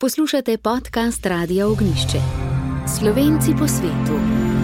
Poslušate podcast Radia Ognjišče. Slovenci po svetu.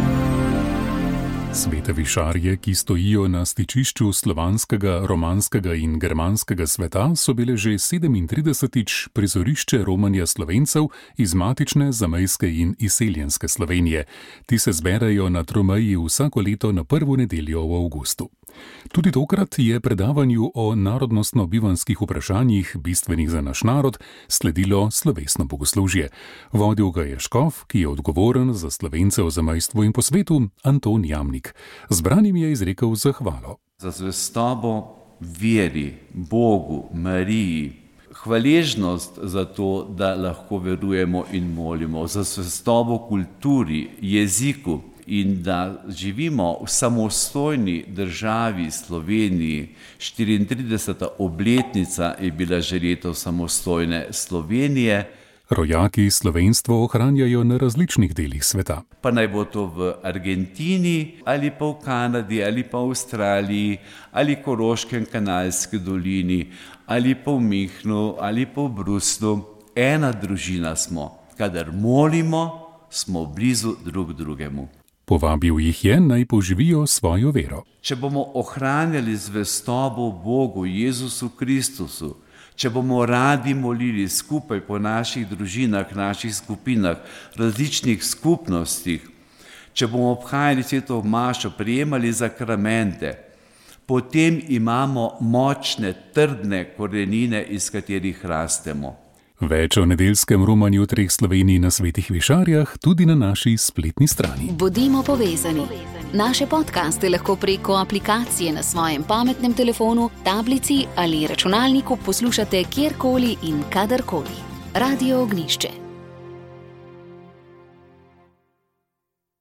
Svete višarje, ki stojijo na stičišču slovanskega, romanskega in germanskega sveta, so bile že 37. prizorišče romanja Slovencev iz matične, zamejske in izseljenske Slovenije. Ti se zberejo na Tromeji vsako leto na prvo nedeljo v avgustu. Tudi tokrat je predavanju o narodnostno-bivanskih vprašanjih, bistvenih za naš narod, sledilo slovesno bogoslužje. Vodil ga je škof, ki je odgovoren za Slovence v zamejstvu in po svetu, Anton Jamnik. Zbranim je izrekel zahvalo. Za zvestobo veri, Bogu, Mariji, hvaležnost za to, da lahko verujemo in molimo, za zvestobo kulturi, jeziku, in da živimo v samostojni državi Sloveniji. 34. obletnica je bila že letos samostojne Slovenije. Rojaki slovenstvo ohranjajo na različnih delih sveta. Pa naj bo to v Argentini, ali pa v Kanadi, ali pa v Avstraliji, ali Koroškem kanalski dolini, ali pa v Münchnu, ali pa v Bruslu. Ena družina smo. Kadar molimo, smo blizu drug drugemu. Povabil jih je, naj poživijo svojo vero. Če bomo ohranjali zvestobo Bogu, Jezusu Kristusu, če bomo radi molili skupaj po naših družinah, naših skupinah, različnih skupnostih, če bomo obhajali sveto mašo, prijemali zakramente, potem imamo močne, trdne korenine, iz katerih rastemo. Več o nedeljskem romanju treh Slovenij na Svetih višarjah tudi na naši spletni strani. Bodimo povezani. Naše podcaste lahko preko aplikacije na svojem pametnem telefonu, tablici ali računalniku poslušate kjerkoli in kadarkoli. Radio Ognjišče.